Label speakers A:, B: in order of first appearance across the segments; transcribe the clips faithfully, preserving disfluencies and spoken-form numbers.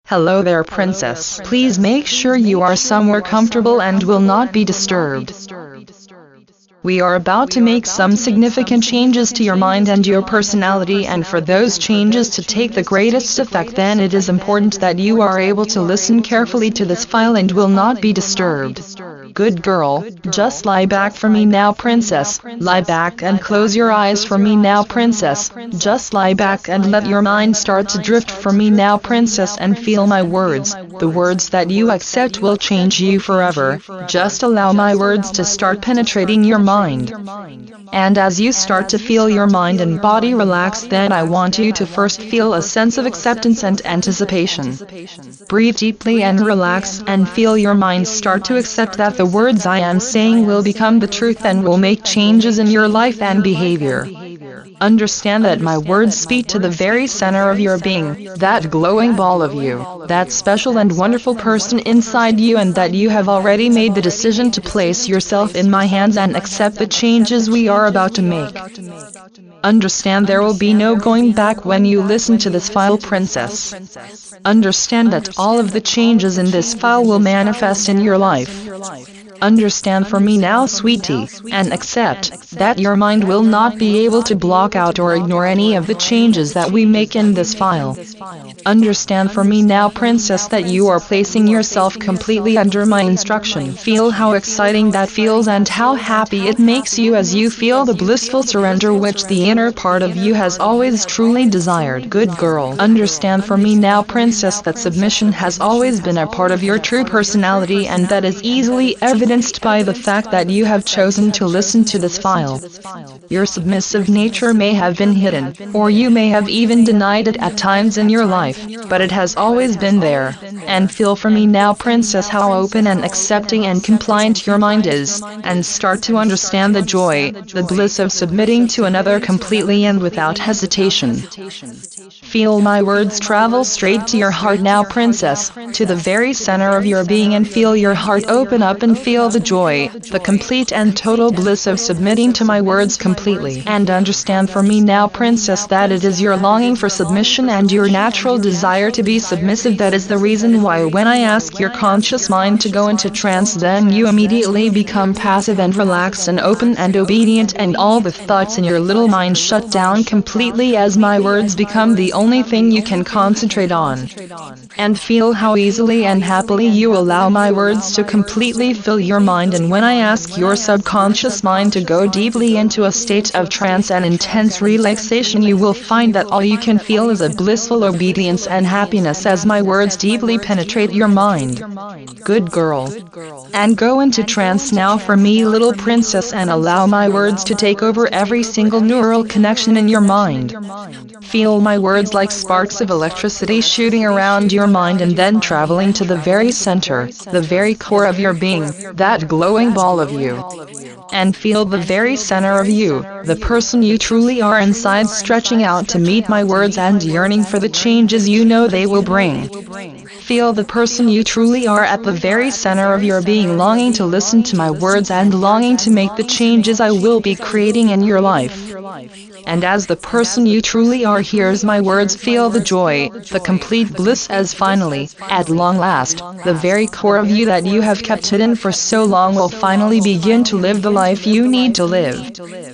A: Hello there, princess. Please make sure you are somewhere comfortable and will not be disturbed. We are about to make some significant changes to your mind and your personality, and for those changes to take the greatest effect, then it is important that you are able to listen carefully to this file and will not be disturbed. Good girl, just lie back for me now, princess. Lie back and close your eyes for me now, princess. Just lie back and let your mind start to drift for me now, princess, and feel my words. The words that you accept will change you forever. Just allow my words to start penetrating your mind. And as you start to feel your mind and body relax, then I want you to first feel a sense of acceptance and anticipation. Breathe deeply and relax, and feel your mind start to accept that the words I am saying will become the truth and will make changes in your life and behavior. Understand that my words speak to the very center of your being, that glowing ball of you, that special and wonderful person inside you, and that you have already made the decision to place yourself in my hands and accept the changes we are about to make. Understand there will be no going back when you listen to this file, princess. Understand that all of the changes in this file will manifest in your life. Understand for me now, sweetie, and accept that your mind will not be able to block out or ignore any of the changes that we make in this file. Understand for me now, princess, that you are placing yourself completely under my instruction. Feel how exciting that feels and how happy it makes you as you feel the blissful surrender which the inner part of you has always truly desired. Good girl. Understand for me now, princess, that submission has always been a part of your true personality, and that is easily evidenced by the fact that you have chosen to listen to this file. Your submissive nature may have been hidden, or you may have even denied it at times in your life, but it has always been there. And feel for me now, princess, how open and accepting and compliant your mind is, and start to understand the joy, the bliss of submitting to another completely and without hesitation. Feel my words travel straight to your heart now, princess, to the very center of your being, and feel your heart open up and feel the joy, the complete and total bliss of submitting to my words completely. And understand for me now, princess, that it is your longing for submission and your natural desire to be submissive that is the reason why when I ask your conscious mind to go into trance, then you immediately become passive and relaxed and open and obedient, and all the thoughts in your little mind shut down completely as my words become the only thing you can concentrate on. And feel how easily and happily you allow my words to completely fill your mind, and when I ask your subconscious mind to go deeply into a state of trance and intense relaxation, you will find that all you can feel is a blissful obedience and happiness as my words deeply penetrate your mind. Good girl. And go into trance now for me, little princess, and allow my words to take over every single neural connection in your mind. Feel my words like sparks of electricity shooting around your mind and then traveling to the very center, the very core of your being, that glowing ball of you. And feel the very center of you, the person you truly are inside, stretching out to meet my words and yearning for the changes you know they will bring. Feel the person you truly are at the very center of your being, longing to listen to my words and longing to make the changes I will be creating in your life. And as the person you truly are hears my words, feel the joy, the complete bliss as finally, at long last, the very core of you that you have kept hidden for so long will finally begin to live the life you need to live.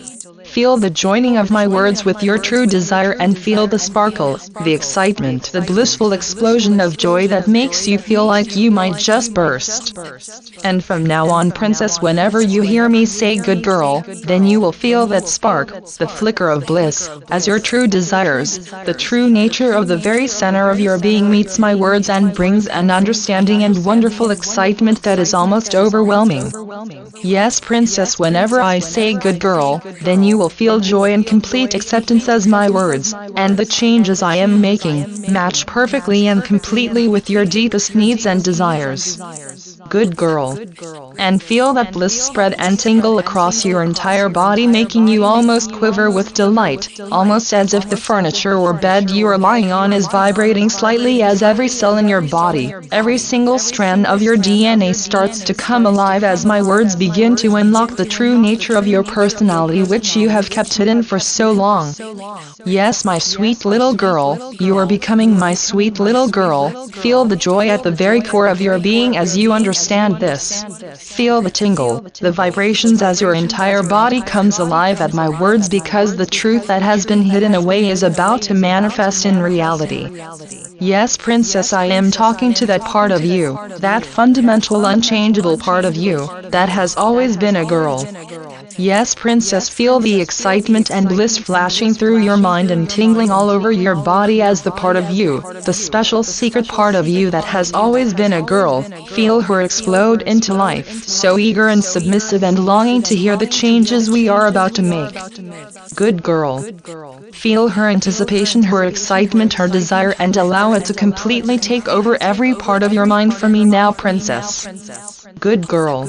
A: Feel the joining of my words with your true desire, and feel the sparkle, the excitement, the blissful explosion of joy that makes you feel like you might just burst. And from now on, princess, whenever you hear me say good girl, then you will feel that spark, the flicker of bliss, as your true desires, the true nature of the very center of your being meets my words and brings an understanding and wonderful excitement that is almost overwhelming. Yes, princess, whenever I say good girl, then you will feel joy and complete acceptance as my words, and the changes I am making, match perfectly and completely with your deepest needs and desires. Good girl. And feel that bliss spread and tingle across your entire body, making you almost quiver with delight, almost as if the furniture or bed you are lying on is vibrating slightly as every cell in your body, every single strand of your D N A starts to come alive as my words begin to unlock the true nature of your personality which you have kept hidden for so long. Yes, my sweet little girl, you are becoming my sweet little girl. Feel the joy at the very core of your being as you understand this. Feel the tingle, the vibrations as your entire body comes alive at my words, because the truth that has been hidden away is about to manifest in reality. Yes, princess, I am talking to that part of you, that fundamental unchangeable part of you, that has always been a girl. Yes, princess, feel the excitement and bliss flashing through your mind and tingling all over your body as the part of you, the special secret part of you that has always been a girl. Feel her explode into life, so eager and submissive and longing to hear the changes we are about to make. Good girl. Feel her anticipation, her excitement, her desire, and allow it to completely take over every part of your mind for me now, princess. Good girl.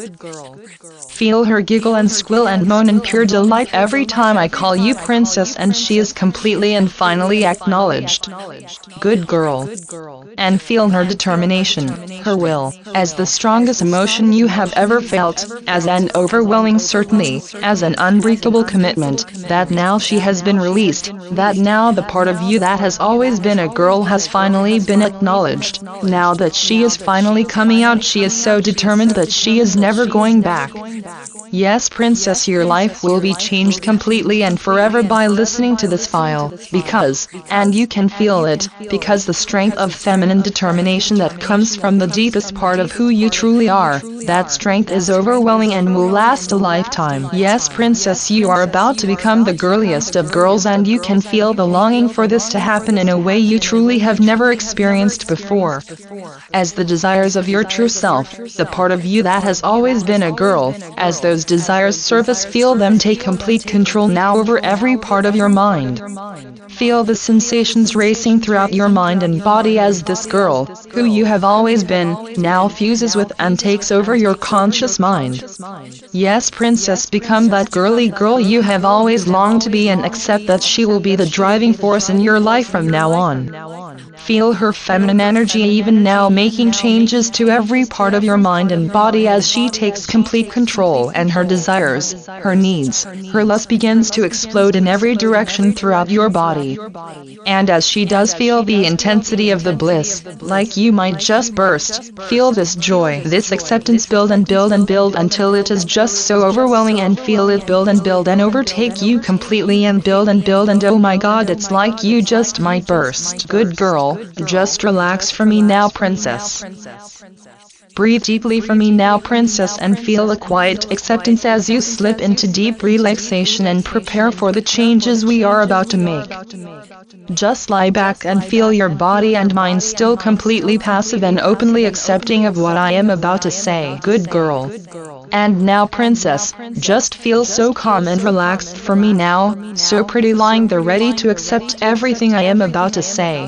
A: Feel her giggle and squeal and moan in pure delight every time I call you princess, and she is completely and finally acknowledged. Good girl. And feel her determination, her will, as the strongest emotion you have ever felt, as an overwhelming certainty, as an unbreakable commitment, that now she has been released, that now the part of you that has always been a girl has finally been acknowledged. Now that she is finally coming out, she is so determined that she is never going back. Yes, princess, your life will be changed completely and forever by listening to this file, because, and you can feel it, because the strength of feminine determination that comes from the deepest part of who you truly are, that strength is overwhelming and will last a lifetime. Yes, princess, you are about to become the girliest of girls, and you can feel the longing for this to happen in a way you truly have never experienced before. As the desires of your true self, the part of you that has always been a girl, as those desires surface, feel them take complete control now over every part of your mind. Feel the sensations racing throughout your mind and body as this girl, who you have always been, now fuses with and takes over your conscious mind. Yes, princess, become that girly girl you have always longed to be, and accept that she will be the driving force in your life from now on. Feel her feminine energy even now making changes to every part of your mind and body as she takes complete control, and her desires, her needs, her lust begins to explode in every direction throughout your body. And as she does, feel the intensity of the bliss, like you might just burst. Feel this joy, this acceptance build and build and build until it is just so overwhelming, and feel it build and build and overtake you completely and build and build, and oh my god, it's like you just might burst. Good girl. Just relax for me now, princess. Breathe deeply for me now, princess, and feel a quiet acceptance as you slip into deep relaxation and prepare for the changes we are about to make. Just lie back and feel your body and mind still completely passive and openly accepting of what I am about to say. Good girl. And now, princess, just feel so calm and relaxed for me now, so pretty, lying there ready to accept everything I am about to say.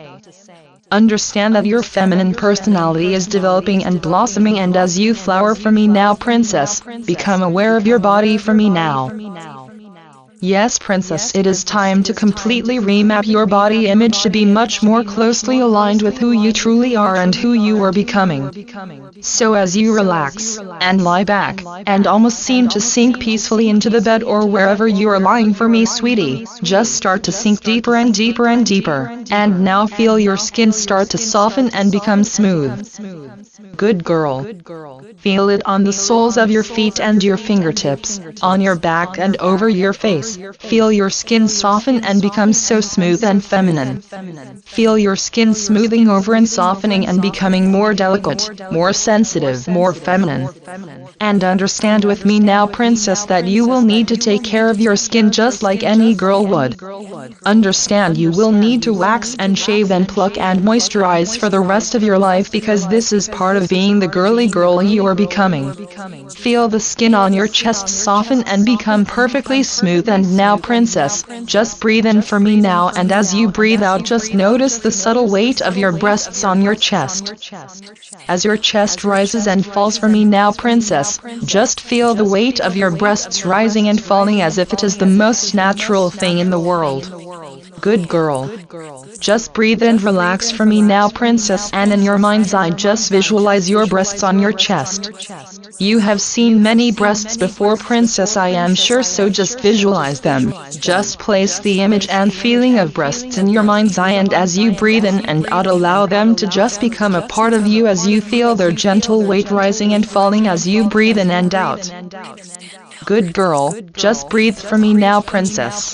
A: Understand that your feminine personality is developing and blossoming, and as you flower for me now, princess, become aware of your body for me now. Yes, princess, it is time to completely remap your body image to be much more closely aligned with who you truly are and who you are becoming. So as you relax, and lie back, and almost seem to sink peacefully into the bed or wherever you are lying for me, sweetie, just start to sink deeper and deeper and deeper, and now feel your skin start to soften and become smooth. Good girl. Feel it on the soles of your feet and your fingertips, on your back and over your face. Feel your skin soften and become so smooth and feminine. Feel your skin smoothing over and softening and becoming more delicate, more sensitive, more feminine. And understand with me now, princess, that you will need to take care of your skin just like any girl would. Understand you will need to wax and shave and pluck and moisturize for the rest of your life, because this is part of being the girly girl you are becoming. Feel the skin on your chest soften and become perfectly smooth and And now princess, just breathe in for me now, and as you breathe out just notice the subtle weight of your breasts on your chest. As your chest rises and falls for me now princess, just feel the weight of your breasts rising and falling as if it is the most natural thing in the world. Good girl. Just breathe and relax for me now princess, and in your mind's eye just visualize your breasts on your chest. You have seen many breasts before princess, I am sure, so just visualize them. Just place the image and feeling of breasts in your mind's eye, and as you breathe in and out allow them to just become a part of you as you feel their gentle weight rising and falling as you breathe in and out. Good girl, just breathe for me now princess.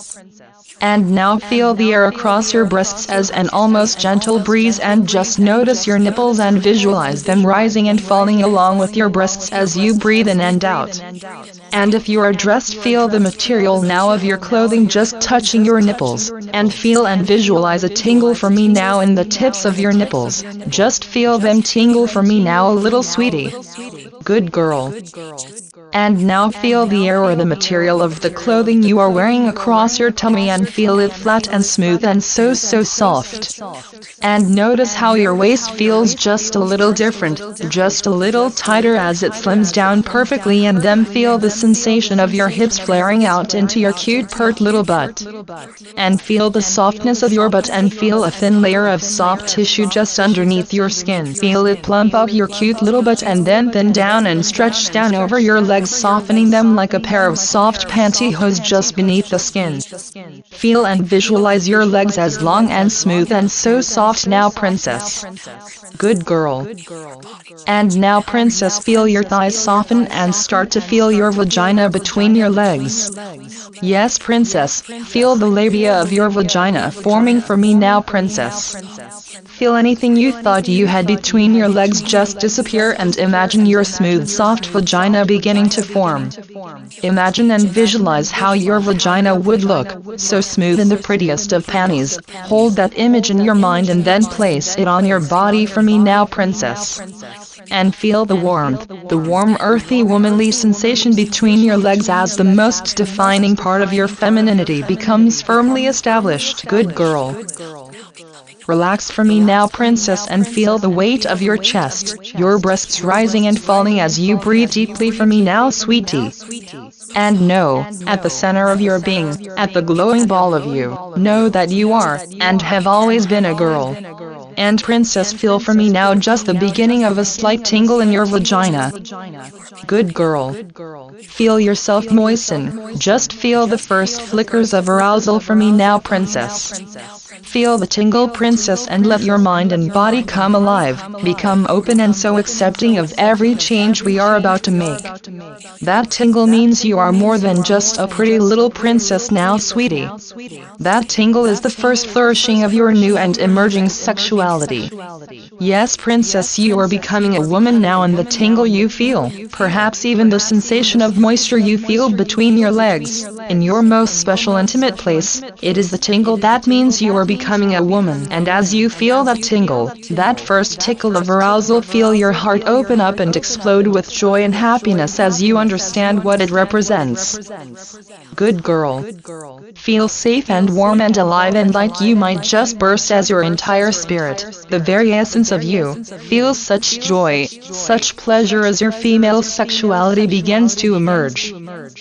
A: And now feel the air across your breasts as an almost gentle breeze, and just notice your nipples and visualize them rising and falling along with your breasts as you breathe in and out. And if you are dressed, feel the material now of your clothing just touching your nipples, and feel and visualize a tingle for me now in the tips of your nipples. Just feel them tingle for me now a little, sweetie. Good girl. And now feel the air or the material of the clothing you are wearing across your tummy, and feel it flat and smooth and so so soft. And notice how your waist feels just a little different, just a little tighter as it slims down perfectly, and then feel the sensation of your hips flaring out into your cute pert little butt. And feel the softness of your butt, and feel a thin layer of soft tissue just underneath your skin. Feel it plump up your cute little butt and then thin down and stretch down over your legs, softening them like a pair of soft pantyhose just beneath the skin. Feel and visualize your legs as long and smooth and so soft now princess. Good girl. And now princess, feel your thighs soften and start to feel your vagina between your legs. Yes princess, feel the labia of your vagina forming for me now princess. Feel anything you thought you had between your legs just disappear, and imagine your smooth soft vagina beginning to form. Imagine and visualize how your vagina would look, so smooth in the prettiest of panties. Hold that image in your mind and then place it on your body for me now princess. And feel the warmth, the warm earthy womanly sensation between your legs as the most defining part of your femininity becomes firmly established. Good girl. Relax for me now princess, and feel the weight of your chest, your breasts rising and falling as you breathe deeply for me now sweetie. And know, at the center of your being, at the glowing ball of you, know that you are, and have always been a girl. And princess, feel for me now just the beginning of a slight tingle in your vagina. Good girl. Feel yourself moisten, just feel the first flickers of arousal for me now princess. Feel the tingle princess, and let your mind and body come alive, become open and so accepting of every change we are about to make. That tingle means you are more than just a pretty little princess now sweetie. That tingle is the first flourishing of your new and emerging sexuality. Yes princess, you are becoming a woman now, and the tingle you feel, perhaps even the sensation of moisture you feel between your legs, in your most special intimate place, it is the tingle that means you are becoming a woman. And as you feel that tingle, that first tickle of arousal, feel your heart open up and explode with joy and happiness as you understand what it represents. Good girl. Feel safe and warm and alive, and like you might just burst as your entire spirit, the very essence of you, feels such joy, such pleasure as your female sexuality begins to emerge.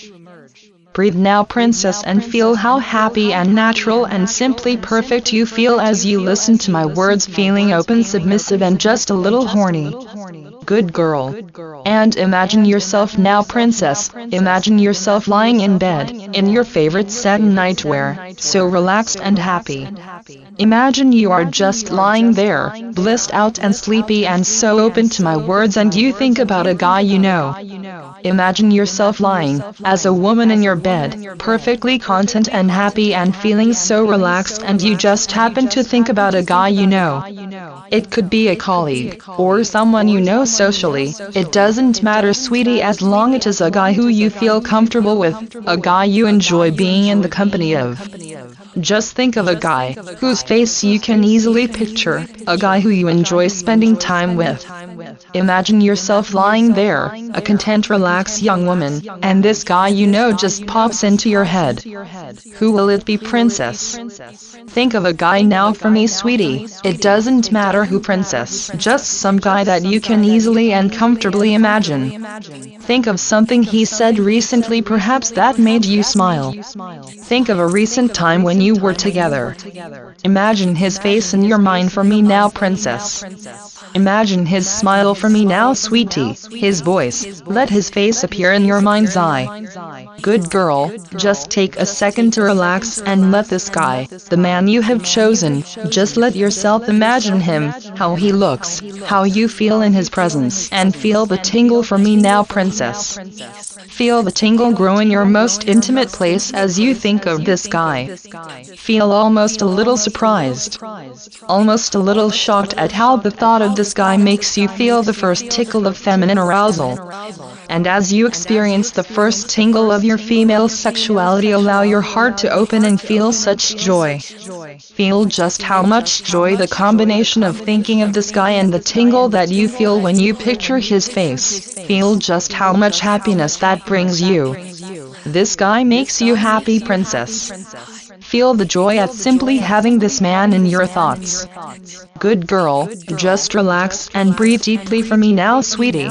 A: Breathe now princess, and feel how happy and natural and simply perfect you feel as you listen to my words, feeling open, submissive and just a little horny. Good girl. And imagine yourself now princess, imagine yourself lying in bed, in your favorite satin nightwear, so relaxed and happy. Imagine you are just lying there, blissed out and sleepy and so open to my words, and you think about a guy you know. Imagine yourself lying, as a woman in your bed, perfectly content and happy and feeling so relaxed, and you just happen to think about a guy you know. It could be a colleague, or someone you know socially, it doesn't matter sweetie, as long it is a guy who you feel comfortable with, a guy you enjoy being in the company of. Just think of a guy, whose face you can easily picture, a guy who you enjoy spending time with. Imagine yourself lying there, a content, relaxed young woman, and this guy you know just pops into your head. Who will it be, princess? Think of a guy now for me, sweetie. It doesn't matter who, princess. Just some guy that you can easily and comfortably imagine. Think of something he said recently, perhaps that made you smile. Think of a recent time when you were together. Imagine his face in your mind for me now, princess. Imagine his smile for me now, sweetie. His voice. Let his face appear in your mind's eye. Good girl, just take a second to relax and let this guy, the man you have chosen, just let yourself imagine him, how he looks, how you feel in his presence, and feel the tingle for me now, princess. Feel the tingle grow in your most intimate place as you think of this guy. Feel almost a little surprised, almost a little shocked at how the thought of this guy makes you feel the first tickle of feminine arousal. And as you experience the first tingle of your female sexuality, allow your heart to open and feel such joy. Feel just how much joy the combination of thinking of this guy and the tingle that you feel when you picture his face. Feel just how much happiness that brings you. This guy makes you happy, princess. Feel the joy at simply having this man in your thoughts. Good girl, just relax and breathe deeply for me now, sweetie.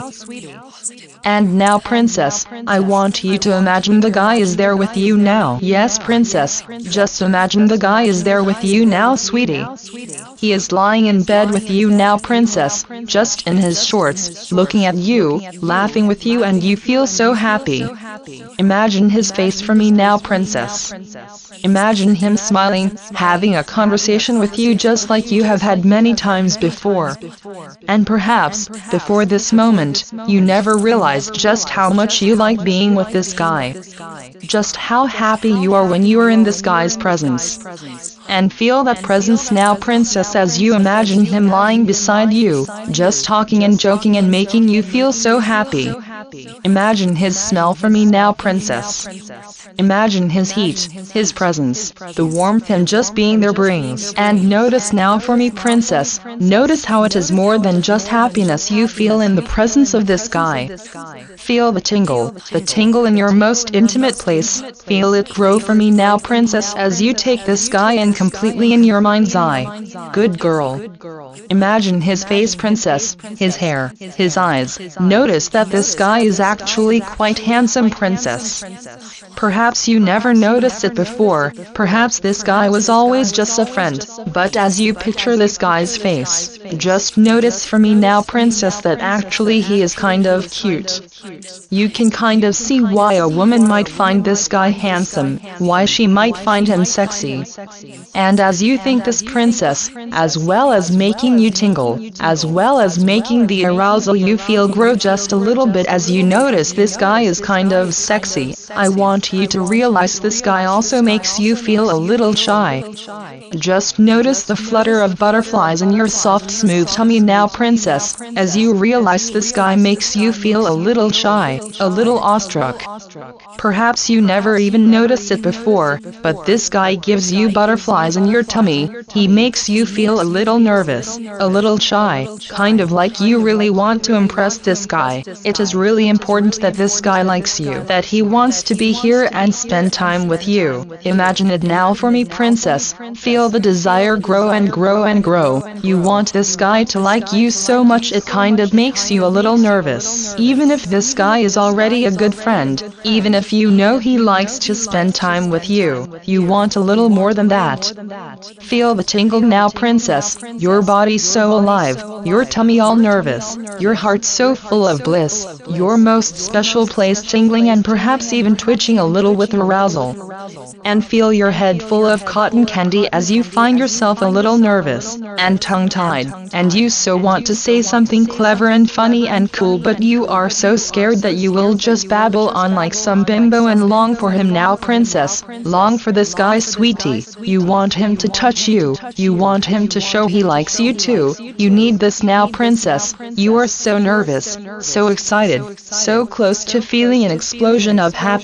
A: And now, princess, I want you to imagine the guy is there with you now. Yes, princess, just imagine the guy is there with you now, sweetie. He is lying in bed with you now, princess, just in his shorts, looking at you, laughing with you, and you feel so happy. Imagine his face for me now, princess. Imagine him smiling, having a conversation with you just like you have had many times before. And perhaps, before this moment, you never realized just how much you like being with this guy. Just how happy you are when you are in this guy's presence. And feel that presence now, princess, as you imagine him lying beside you, just talking and joking and making you feel so happy. Imagine his smell for me now, princess. Imagine his heat, his presence, the warmth and just being there brings. And notice now for me, princess, notice how it is more than just happiness you feel in the presence of this guy. Feel the tingle, the tingle in your most intimate place. Feel it grow for me now, princess, as you take this guy in completely in your mind's eye. Good girl. Imagine his face, princess, his hair, his eyes. Notice that this guy is actually quite handsome, princess. Perhaps you never noticed it before, perhaps this guy was always just a friend, but as you picture this guy's face, just notice for me now, princess, that actually he is kind of cute. You can kind of see why a woman might find this guy handsome, why she might find him sexy. And as you think this, princess, as well as making you tingle, as well as making the arousal you feel grow just a little bit as you notice this guy is kind of sexy, I want you to realize this guy also makes you feel a little shy. Just notice the flutter of butterflies in your soft, smooth tummy now, princess, as you realize this guy makes you feel a little shy, a little awestruck. Perhaps you never even noticed it before, but this guy gives you butterflies in your tummy. He makes you feel a little nervous, a little shy, kind of like you really want to impress this guy. It is really important that this guy likes you, that he wants to be here and spend time with you. Imagine it now for me, princess. Feel the desire grow and grow and grow. You want this guy to like you so much it kind of makes you a little nervous. Even if this guy is already a good friend, even if you know he likes to spend time with you, you want a little more than that. Feel the tingle now, princess. Your body so alive, your tummy all nervous, your heart so full of bliss, your most special place tingling and perhaps even twitching a little with arousal. And feel your head full of cotton candy as you find yourself a little nervous and tongue-tied, and you so want to say something clever and funny and cool, but you are so scared that you will just babble on like some bimbo and long for him now, princess. Long for this guy, sweetie. You want him to touch you. You want him to show he likes you too. You need this now, princess. You are so nervous, so excited, so close to feeling an explosion of happiness that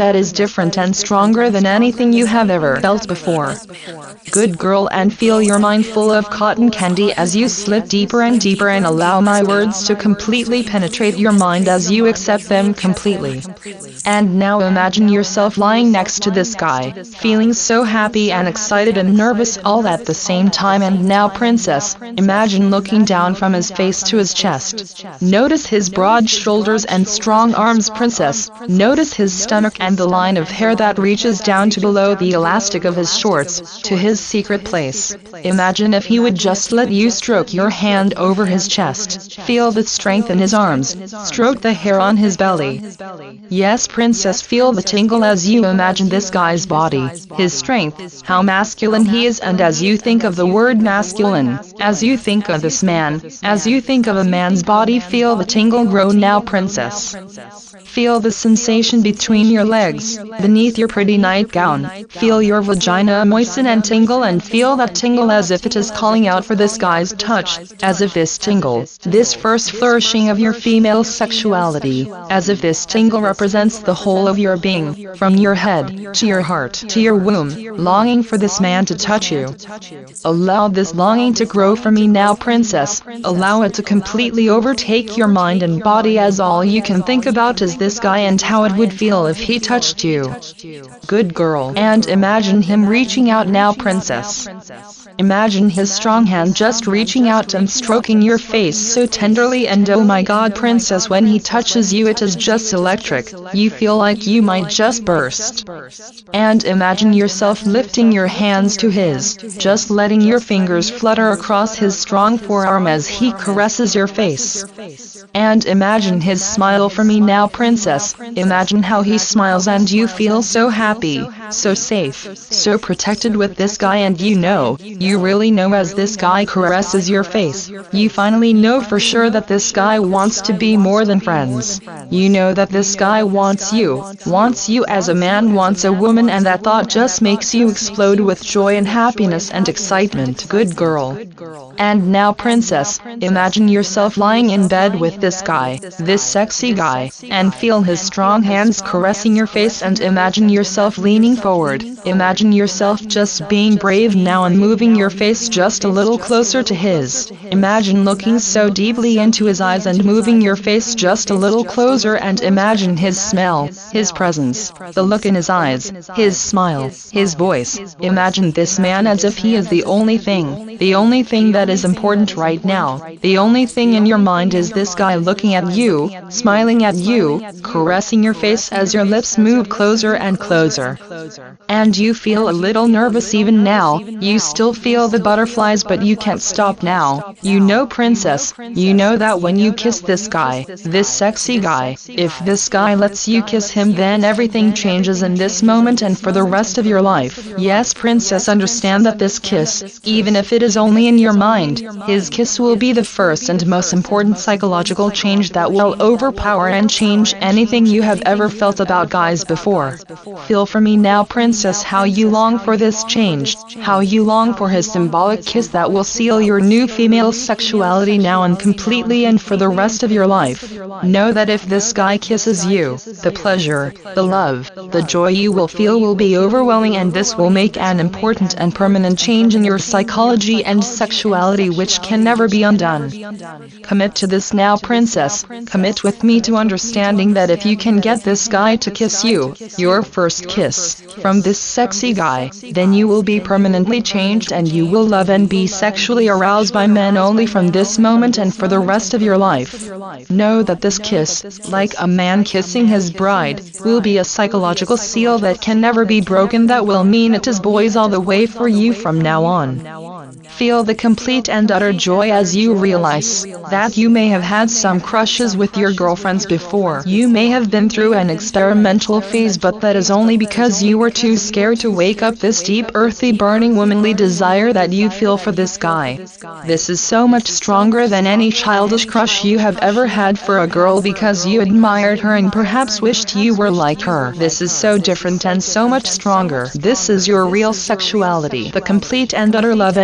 A: that is different and stronger than anything you have ever felt before. Good girl, and feel your mind full of cotton candy as you slip deeper and deeper and allow my words to completely penetrate your mind as you accept them completely. And now imagine yourself lying next to this guy, feeling so happy and excited and nervous all at the same time. And now, princess, imagine looking down from his face to his chest. Notice his broad shoulders and strong arms, princess. Notice his stomach and the line of hair that reaches down to below the elastic of his shorts, to his secret place. Imagine if he would just let you stroke your hand over his chest. Feel the strength in his arms. Stroke the hair on his belly. Yes, princess, feel the tingle as you imagine this guy's body, his strength, how masculine he is. And as you think of the word masculine, as you think of this man, as you think of a man's body, feel the tingle grow now, princess. Feel the sensation between your legs, beneath your pretty nightgown. Feel your vagina moisten and tingle, and feel that tingle as if it is calling out for this guy's touch, as if this tingle, this first flourishing of your female sexuality, as if this tingle represents the whole of your being, from your head, to your heart, to your womb, longing for this man to touch you. Allow this longing to grow for me now, princess. Allow it to completely overtake your mind and body as all you can think about is this guy and how it would feel if he touched you. Good girl. And imagine him reaching out now, princess. Imagine his strong hand just reaching out and stroking your face so tenderly, and oh my god, princess, when he touches you it is just electric. You feel like you might just burst. And imagine yourself lifting your hands to his, just letting your fingers flutter across his strong forearm as he caresses your face. And imagine his smile for me now, princess. Imagine how he smiles and you feel so happy, so safe, so protected with this guy. And you know, you really know as this guy caresses your face, you finally know for sure that this guy wants to be more than friends. You know that this guy wants you, wants you as a man wants a woman, and that thought just makes you explode with joy and happiness and excitement. Good girl. And now, princess, imagine yourself lying in bed with this guy, this sexy guy, and feel his strong hands caressing your face, and imagine yourself leaning forward. Imagine yourself just being brave now and moving your face just a little closer to his. Imagine looking so deeply into his eyes and moving your face just a little closer, and imagine his smell, his presence, the look in his eyes, his smile, his voice. Imagine this man as if he is the only thing, the only thing that is important right now. The only thing in your mind is this guy looking at you, smiling at you, caressing your face as your lips move closer and closer. And you feel a little nervous even now. You still feel the butterflies, but you can't stop now. You know, princess, you know that when you kiss this guy, this sexy guy, if this guy lets you kiss him, then everything changes in this moment and for the rest of your life. Yes, princess, understand that this kiss, even if it is only in your mind, his kiss will be the first and most important psychological change that will overpower and change anything you have ever felt about guys before. Feel for me now, princess, how you long for this change, how you long for his symbolic kiss that will seal your new female sexuality now and completely and for the rest of your life. Know that if this guy kisses you, the pleasure, the love, the joy you will feel will be overwhelming, and this will make an important and permanent change in your psychology and sexuality which can never be undone. Commit to this now, princess. Commit with me to understanding that if you can get this guy to kiss you, your first kiss, from this sexy guy, then you will be permanently changed and you will love and be sexually aroused by men only from this moment and for the rest of your life. Know that this kiss, like a man kissing his bride, will be a psychological seal that can never be broken, that will mean it is boys all the way for you from now on. Feel the complete and utter joy as you realize that you may have had some crushes with your girlfriends before. You may have been through an experimental phase, but that is only because you were too scared to wake up this deep, earthy, burning, womanly desire that you feel for this guy. This is so much stronger than any childish crush you have ever had for a girl because you admired her and perhaps wished you were like her. This is so different and so much stronger. This is your real sexuality, the complete and utter love and thus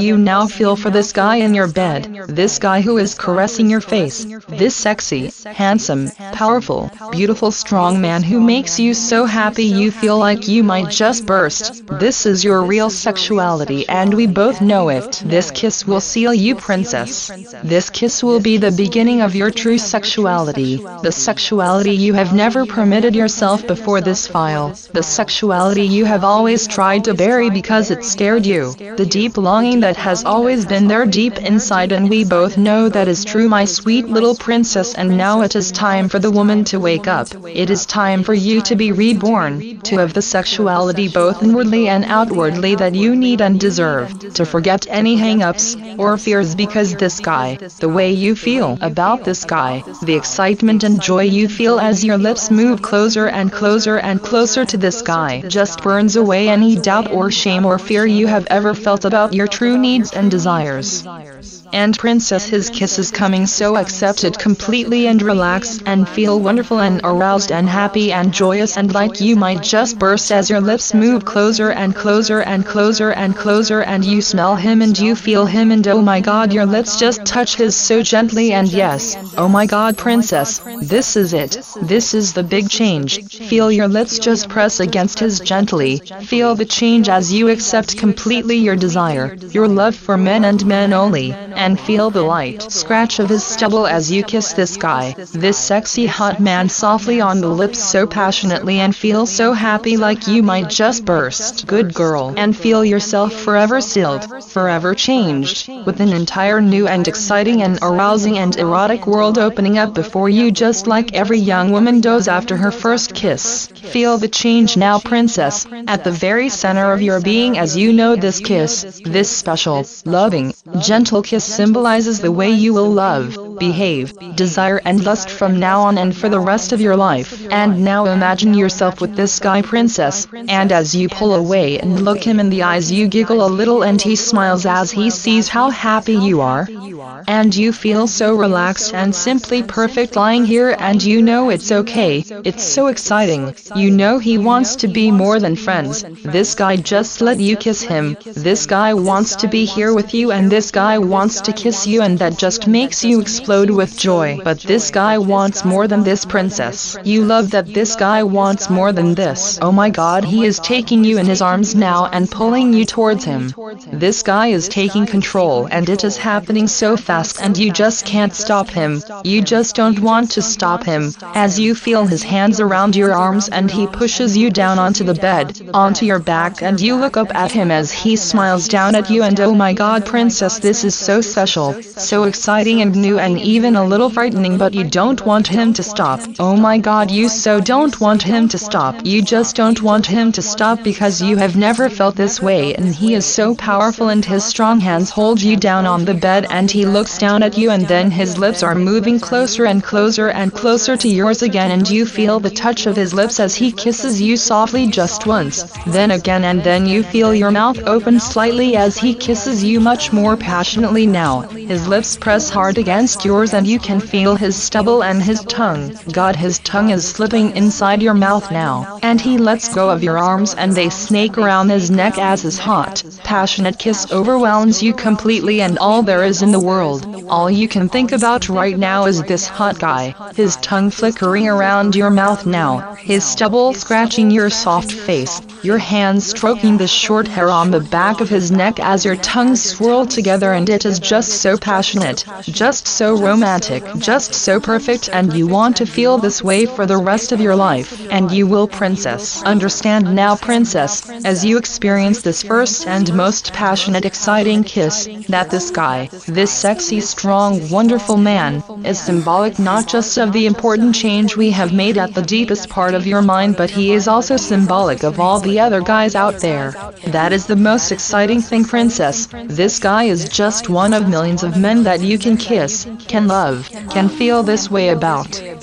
A: you now feel for this guy in your bed, this guy who is caressing your face, this sexy, handsome, powerful, beautiful strong man who makes you so happy you feel like you might just burst. This is your real sexuality and we both know it. This kiss will seal you, princess. This kiss will be the beginning of your true sexuality, the sexuality you have never permitted yourself before this file, the sexuality you have always tried to bury because it scared you, the deep longing that has always been there deep inside, and we both know that is true, my sweet little princess. And now it is time for the woman to wake up. It is time for you to be reborn, to have the sexuality both inwardly and outwardly that you need and deserve, to forget any hang-ups or fears, because this guy, the way you feel about this guy, the excitement and joy you feel as your lips move closer and closer and closer to this guy, just burns away any doubt or shame or fear you have ever felt about your true needs and desires. And princess, his kiss is coming, so accept it completely and relax and feel wonderful and aroused and happy and joyous and like you might just burst as your lips move closer and closer and closer and closer, and you smell him and you feel him, and oh my god, your lips just touch his so gently, and yes, oh my god princess, this is it, this is the big change. Feel your lips just press against his gently, feel the change as you accept completely your desire, your love for men and men only, and feel the light scratch of his stubble as you kiss this guy, this sexy hot man softly on the lips so passionately, and feel so happy like you might just burst. Good girl. And feel yourself forever sealed, forever changed, with an entire new and exciting and arousing and erotic world opening up before you, just like every young woman does after her first kiss. Feel the change now, princess, at the very center of your being, as you know this kiss, this special, loving, gentle kiss symbolizes the way you will love, behave, desire and lust from now on and for the rest of your life. And now imagine yourself with this guy, princess, and as you pull away and look him in the eyes, you giggle a little and he smiles as he sees how happy you are. And you feel so relaxed and simply perfect lying here, and you know it's okay, it's so exciting, you know he wants to be more than friends. This guy just let you kiss him, this guy wants to be here with you, and this guy wants to kiss you, and that just makes you explode with joy. But this guy wants more than this, princess. You love that this guy wants more than this. Oh my god, he is taking you in his arms now and pulling you towards him. This guy is taking control and it is happening so fast and you just can't stop him. You just don't want to stop him, as you feel his hands around your arms and he pushes you down onto the bed, onto your back, and you look up at him as he smiles down at you, and oh my god princess, this is so special, so exciting and new and even a little frightening, but you don't want him to stop. Oh my god, you so don't want him to stop. You just don't want him to stop because you have never felt this way, and he is so powerful and his strong hands hold you down on the bed and he looks down at you, and then his lips are moving closer and closer and closer to yours again, and you feel the touch of his lips as he kisses you softly just once, then again, and then you feel your mouth open slightly as he kisses you much more passionately now. His lips press hard against yours and you can feel his stubble and his tongue. God, his tongue is slipping inside your mouth now, and he lets go of your arms and they snake around his neck as his hot, passionate kiss overwhelms you completely, and all there is in the world, all you can think about right now is this hot guy, his tongue flickering around your mouth now, his stubble scratching your soft face, your hands stroking the short hair on the back of his neck as your tongues swirl together, and it is just so passionate, just so romantic, just so perfect, and you want to feel this way for the rest of your life. And you will, princess. Understand now, princess, as you experience this first and most passionate, exciting kiss, that this guy, this sexy, strong, wonderful man, is symbolic not just of the important change we have made at the deepest part of your mind, but he is also symbolic of all the other guys out there. That is the most exciting thing, princess. This guy is just one of millions of men that you can kiss, can love, can feel this way about.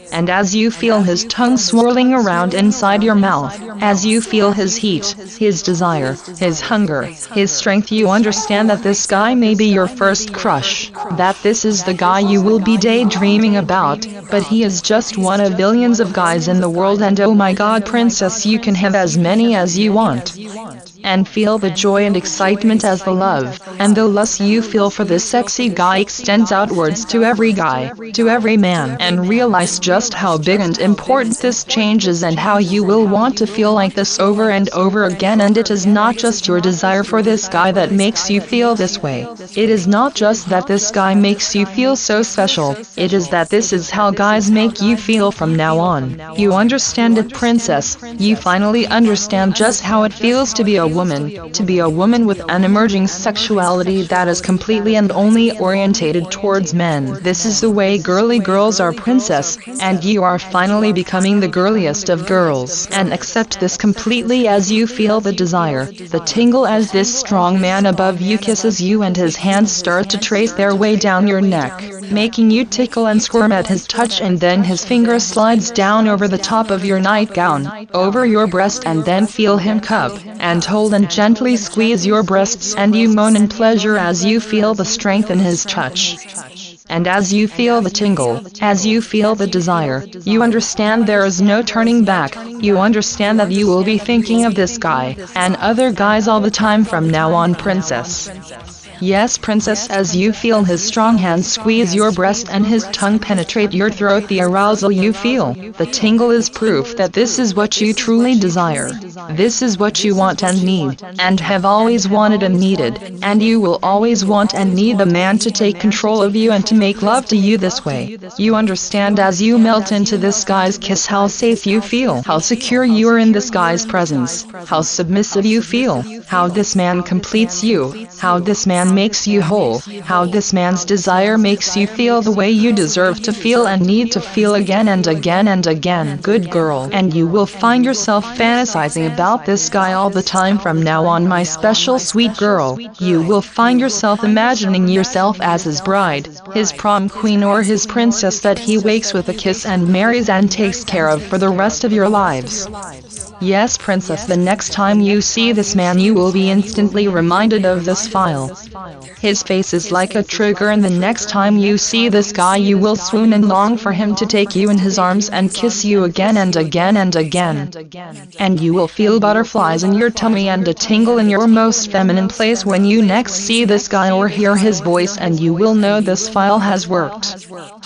A: And as you feel his tongue swirling around inside your mouth, as you feel his heat, his desire, his hunger, his strength, you understand that this guy may be your first crush, that this is the guy you will be daydreaming about, but he is just one of billions of guys in the world, and oh my god, princess, you can have as many as you want. And feel the joy and excitement as the love and the lust you feel for this sexy guy extends outwards to every guy, to every man, and realize just how big and important this change is and how you will want to feel like this over and over again. And it is not just your desire for this guy that makes you feel this way. It is not just that this guy makes you feel so special, it is that this is how guys make you feel from now on. You understand it, princess. You finally understand just how it feels to be a woman, to be a woman with an emerging sexuality that is completely and only orientated towards men. This is the way girly girls are, princess, and you are finally becoming the girliest of girls. And accept this completely as you feel the desire, the tingle as this strong man above you kisses you and his hands start to trace their way down your neck, making you tickle and squirm at his touch, and then his finger slides down over the top of your nightgown, over your breast, and then feel him cup and hold and gently squeeze your breasts, and you moan in pleasure as you feel the strength in his touch. And as you feel the tingle, as you feel the desire, you understand there is no turning back. You understand that you will be thinking of this guy and other guys all the time from now on, princess. Yes, princess, as you feel his strong hands squeeze your breast and his tongue penetrate your throat, the arousal you feel, the tingle is proof that this is what you truly desire. This is what you want and need, and have always wanted and needed, and you will always want and need a man to take control of you and to make love to you this way. You understand as you melt into this guy's kiss how safe you feel, how secure you are in this guy's presence, how submissive you feel, how this man completes you, how this man makes you whole, how this man's desire makes you feel the way you deserve to feel and need to feel again and again and again. Good girl. And you will find yourself fantasizing about this guy all the time from now on, my special sweet girl. You will find yourself imagining yourself as his bride, his prom queen, or his princess that he wakes with a kiss and marries and takes care of for the rest of your lives. Yes, princess, the next time you see this man you will be instantly reminded of this file. His face is like a trigger, and the next time you see this guy you will swoon and long for him to take you in his arms and kiss you again and again and again. And you will feel butterflies in your tummy and a tingle in your most feminine place when you next see this guy or hear his voice, and you will know this file has worked.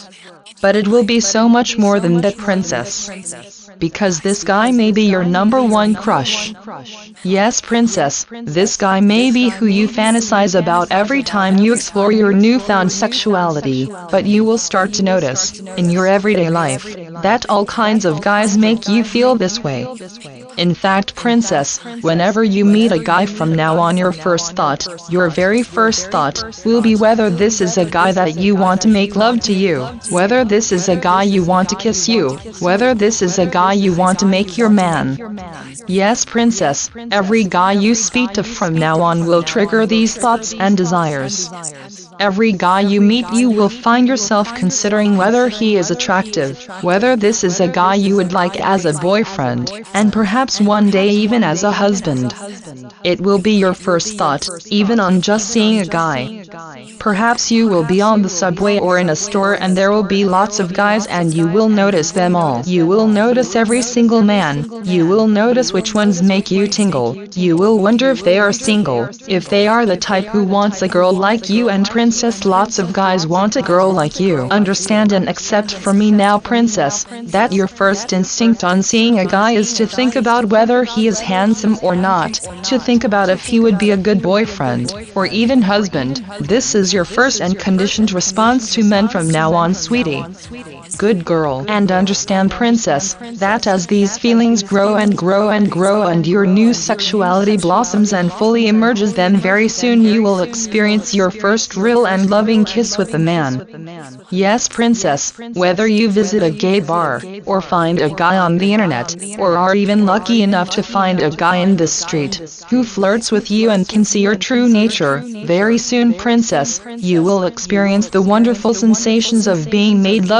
A: But it will be so much more than that, princess. Because this guy may be your number one crush. Yes, princess, this guy may be who you fantasize about every time you explore your newfound sexuality, but you will start to notice, in your everyday life, that all kinds of guys make you feel this way. In fact, princess, whenever you meet a guy from now on, your first thought, your very first thought, will be whether this is a guy that you want to make love to you, whether this is a guy you want to kiss you, whether this is a guy you want to make your man. Yes, princess, every guy you speak to from now on will trigger these thoughts and desires. Every guy you meet you will find yourself considering whether he is attractive, whether this is a guy you would like as a boyfriend, and perhaps one day even as a husband. It will be your first thought, even on just seeing a guy. Perhaps you will be on the subway or in a store and there will be lots of guys and you will notice them all. You will notice every single man. You will notice which ones make you tingle. You will wonder if they are single, if they are the type who wants a girl like you, and princess, lots of guys want a girl like you. Understand and accept for me now, princess, that your first instinct on seeing a guy is to think about whether he is handsome or not, to think about if he would be a good boyfriend, or even husband. This is your first and conditioned response to men from now on, sweetie. Good girl. And understand, princess, that as these feelings grow and grow and grow and your new sexuality blossoms and fully emerges, then very soon you will experience your first real and loving kiss with a man. Yes, princess, whether you visit a gay bar, or find a guy on the internet, or are even lucky enough to find a guy in the street, who flirts with you and can see your true nature, very soon, princess, you will experience the wonderful sensations of being made love to by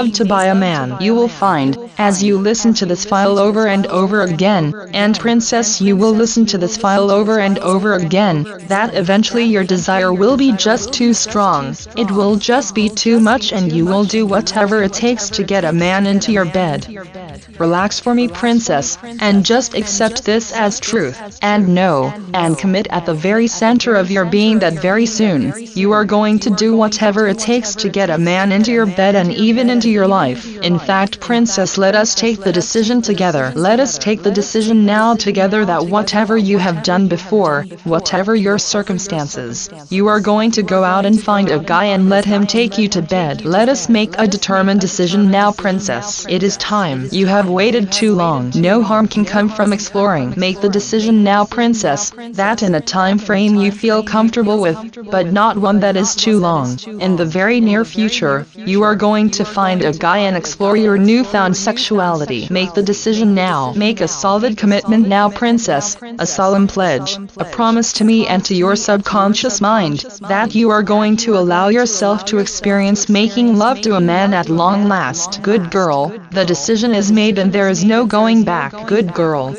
A: by a man. You will find, as you listen to this file over and over again, and princess, you will listen to this file over and over again, that eventually your desire will be just too strong. It will just be too much and you will do whatever it takes to get a man into your bed. Relax for me, princess, and just accept this as truth, and know, and commit at the very center of your being that very soon, you are going to do whatever it takes to get a man into your bed and even into your life. In fact, princess, let us take the decision together. Let us take the decision now together that whatever you have done before, whatever your circumstances, you are going to go out and find a guy and let him take you to bed. Let us make a determined decision now, princess. It is time. You have waited too long. No harm can come from exploring. Make the decision now, princess, that in a time frame you feel comfortable with, but not one that is too long. In the very near future, you are going to find a guy and explore your newfound sexuality. Make the decision now. Make a solid commitment now, princess, a solemn pledge, a promise to me and to your subconscious mind, that you are going to allow yourself to experience making love to a man at long last. Good girl, the decision is made and there is no going back. Good girl.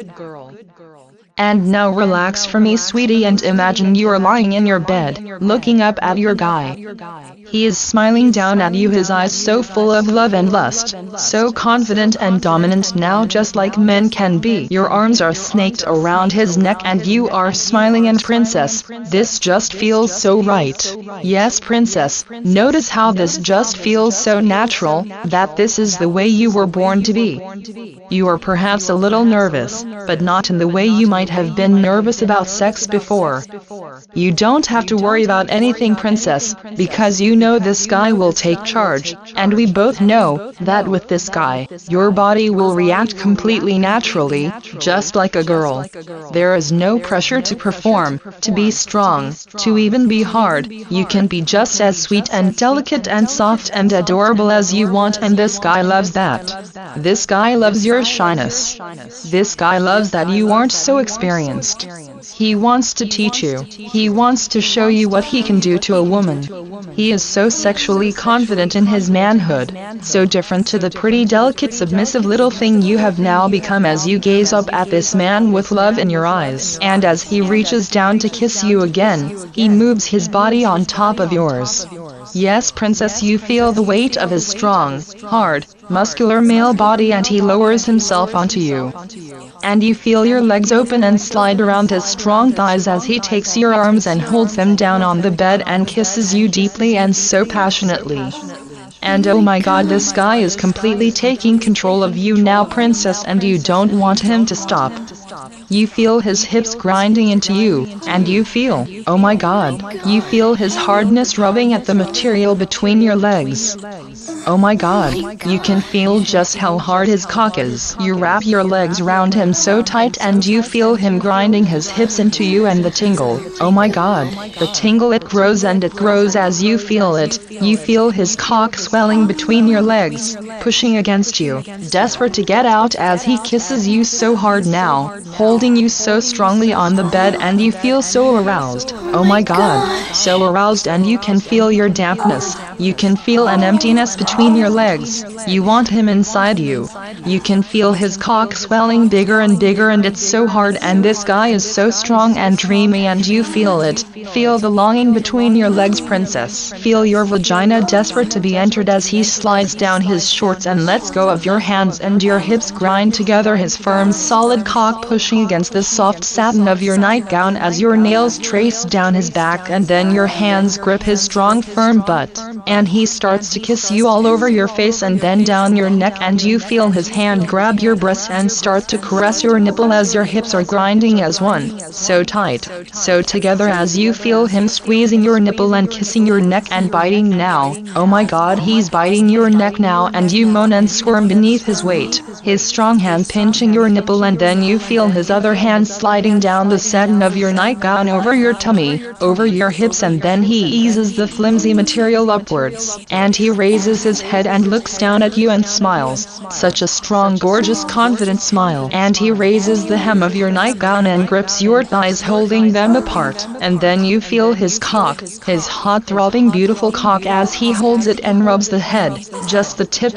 A: And now relax for me, sweetie, and imagine you are lying in your bed, looking up at your guy. He is smiling down at you, his eyes so full of love and lust, so confident and dominant now, just like men can be. Your arms are snaked around his neck and you are smiling, and princess, this just feels so right. Yes, princess, notice how this just feels so natural, that this is the way you were born to be. You are perhaps a little nervous, but not in the way you might have been nervous about sex before. You don't have to worry about anything, princess, because you know this guy will take charge, and we both know that with this guy, your body will react completely naturally, just like a girl. There is no pressure to perform, to be strong, to even be hard. You can be just as sweet and delicate and soft and adorable as you want, and this guy loves that. This guy loves your shyness. This guy loves that you aren't so experienced. He wants to teach you. He wants to show you what he can do to a woman. He is so sexually confident in his manhood, so different to the pretty, delicate, submissive little thing you have now become as you gaze up at this man with love in your eyes. And as he reaches down to kiss you again, he moves his body on top of yours. Yes, princess, you feel the weight of his strong, hard, muscular male body, and he lowers himself onto you. And you feel your legs open and slide around his strong thighs as he takes your arms and holds them down on the bed and kisses you deeply and so passionately. And oh my god, this guy is completely taking control of you now, princess, and you don't want him to stop. You feel his hips grinding into you, and you feel, oh my god, you feel his hardness rubbing at the material between your legs. Oh my god, you can feel just how hard his cock is. You wrap your legs around him so tight and you feel him grinding his hips into you, and the tingle, oh my god, the tingle, it grows and it grows as you feel it. You feel his cock swelling between your legs, pushing against you, desperate to get out as he kisses you so hard now, holding you so strongly on the bed, and you feel so aroused. Oh my god, so aroused, and you can feel your dampness. You can feel an emptiness between your legs. You want him inside you. You can feel his cock swelling bigger and bigger, and it's so hard, and this guy is so strong and dreamy, and you feel it. Feel the longing between your legs, princess. Feel your vagina desperate to be entered as he slides down his shorts and lets go of your hands, and your hips grind together, his firm solid cock pushing against the soft satin of your nightgown as your nails trace down his back, and then your hands grip his strong firm butt, and he starts to kiss you all over your face and then down your neck, and you feel his hand grab your breast and start to caress your nipple as your hips are grinding as one, so tight, so together, as you feel him squeezing your nipple and kissing your neck and biting now. Oh my god, he's biting your neck now, and you moan and squirm beneath his weight, his strong hand pinching your nipple, and then you feel his other hand sliding down the satin of your nightgown over your tummy, over your hips, and then he eases the flimsy material upwards, and he raises his head and looks down at you and smiles, such a strong, gorgeous, confident smile, and he raises the hem of your nightgown and grips your thighs, holding them apart, and then you feel his cock, his hot, throbbing, beautiful cock, as he holds it and rubs the head, just the tip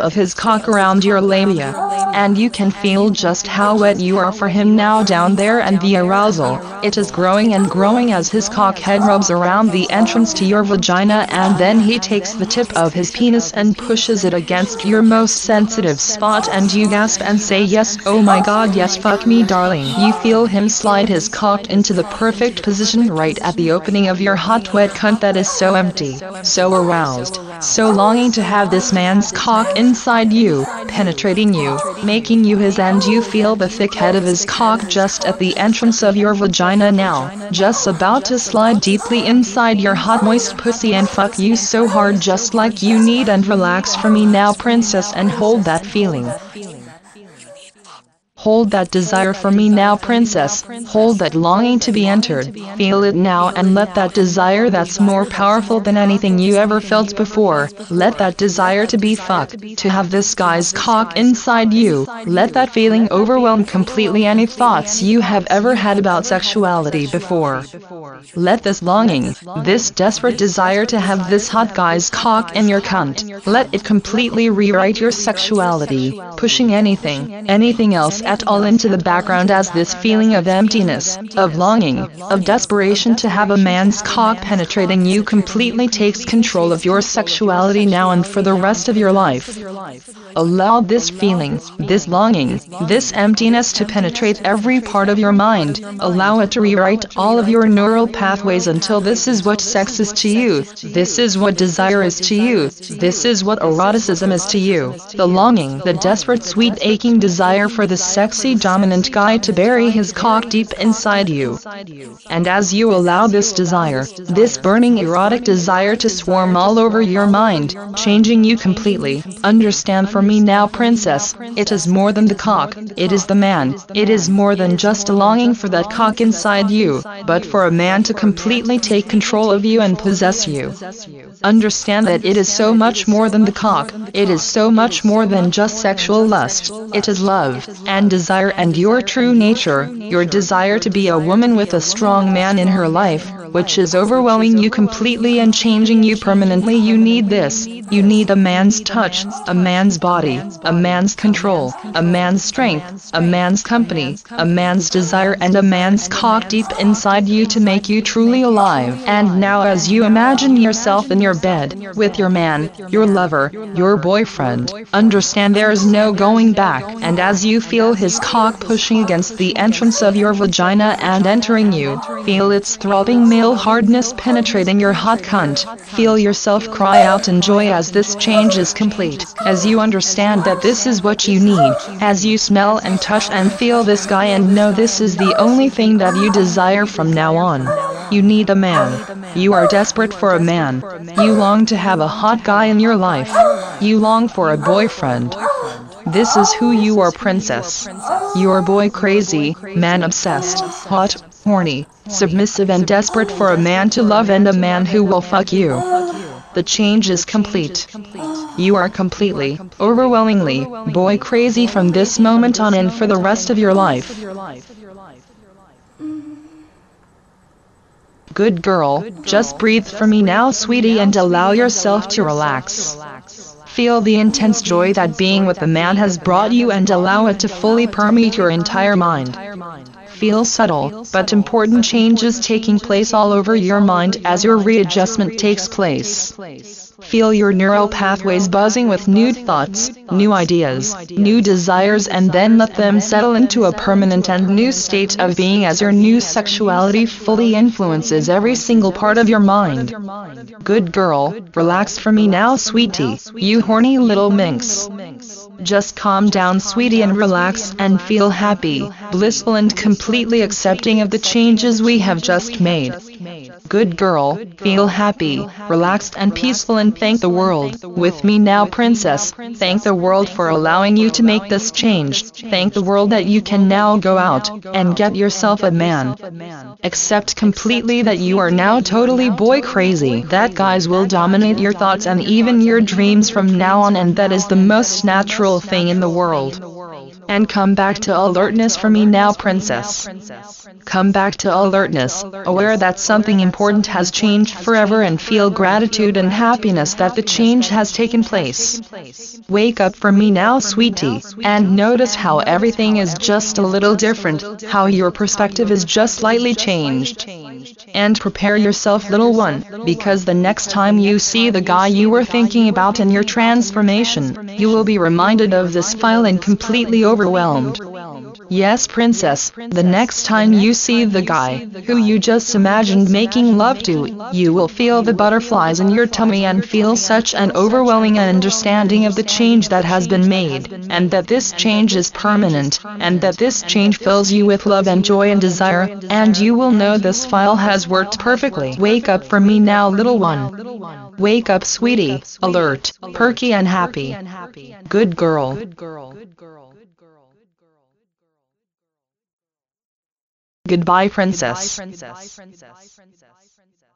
A: of his cock around your labia. And you can feel just how wet you are for him now down there, and the arousal, it is growing and growing as his cock head rubs around the entrance to your vagina, and then he takes the tip of his penis and pushes it against your most sensitive spot, and you gasp and say yes, oh my god, yes, fuck me darling. You feel him slide his cock into the perfect position right at the opening of your hot wet cunt that is so empty, so aroused, so longing to have this man's cock inside you, penetrating you, making you his, and you feel the thick head of his cock just at the entrance of your vagina now, just about to slide deeply inside your hot moist pussy and fuck you so hard just like you need. And relax for me now, princess, and hold that feeling. Hold that desire for me now, princess. Hold that longing to be entered. Feel it now, and let that desire that's more powerful than anything you ever felt before. Let that desire to be fucked, to have this guy's cock inside you. Let that feeling overwhelm completely any thoughts you have ever had about sexuality before. Let this longing, this desperate desire to have this hot guy's cock in your cunt, let it completely rewrite your sexuality, pushing anything, anything else at all into the background, as this feeling of emptiness, of longing, of desperation to have a man's cock penetrating you completely takes control of your sexuality now and for the rest of your life. Allow this feeling, this longing, this emptiness to penetrate every part of your mind. Allow it to rewrite all of your neural pathways until this is what sex is to you, this is what desire is to you, this is what eroticism is to you. The longing, the desperate, sweet, aching desire for the sexy, dominant guy to bury his cock deep inside you. And as you allow this desire, this burning erotic desire to swarm all over your mind, changing you completely, understand for me now, princess, it is more than the cock, it is the man. It is more than just a longing for that cock inside you, but for a man to completely take control of you and possess you. Understand that it is so much more than the cock, it is so much more than just sexual lust, it is love, and desire, and your true nature, your desire to be a woman with a strong man in her life, which is overwhelming you completely and changing you permanently. You need this, you need a man's touch, a man's body, a man's control, a man's strength, a man's company, a man's desire, and a man's cock deep inside you to make you truly alive. And now as you imagine yourself in your bed, with your man, your lover, your boyfriend, understand there is no going back, and as you feel his cock pushing against the entrance of your vagina and entering you, feel its throbbing male hardness penetrating your hot cunt, feel yourself cry out in joy as this change is complete, as you understand that this is what you need, as you smell and touch and feel this guy and know this is the only thing that you desire from now on. You need a man. You are desperate for a man. You long to have a hot guy in your life. You long for a boyfriend. This is who you are, princess. You're boy crazy, man obsessed, hot, horny, submissive, and desperate for a man to love and a man who will fuck you. The change is complete. You are completely, overwhelmingly, boy crazy from this moment on and for the rest of your life. Good girl, just breathe for me now, sweetie, and allow yourself to relax. Feel the intense joy that being with the man has brought you and allow it to fully permeate your entire mind. Feel subtle, but important changes taking place all over your mind as your readjustment takes place. Feel your neural pathways buzzing with new thoughts, new ideas, new desires, and then let them settle into a permanent and new state of being as your new sexuality fully influences every single part of your mind. Good girl, relax for me now, sweetie, you horny little minx. Just calm down, sweetie, and relax and feel happy, blissful, and completely accepting of the changes we have just made. Good girl, feel happy, relaxed, and peaceful, and thank the world. With me now, princess, thank the world for allowing you to make this change. Thank the world that you can now go out and get yourself a man. Accept completely that you are now totally boy crazy, that guys will dominate your thoughts and even your dreams from now on, and that is the most natural thing in the world. And come back to alertness for me now, princess. Come back to alertness, aware that something important has changed forever, and feel gratitude and happiness that the change has taken place. Wake up for me now, sweetie, and notice how everything is just a little different, how your perspective is just slightly changed. And prepare yourself, little one, because the next time you see the guy you were thinking about in your transformation, you will be reminded of this file and completely overwhelmed. Yes, princess, the next time you see the guy who you just imagined making love to, you will feel the butterflies in your tummy and feel such an overwhelming understanding of the change that has been made, and that this change is permanent, and that this change fills you with love and joy and desire, and you will know this file has worked perfectly. Wake up for me now, little one. Wake up, sweetie, alert, perky and happy. Good girl. Goodbye, princess.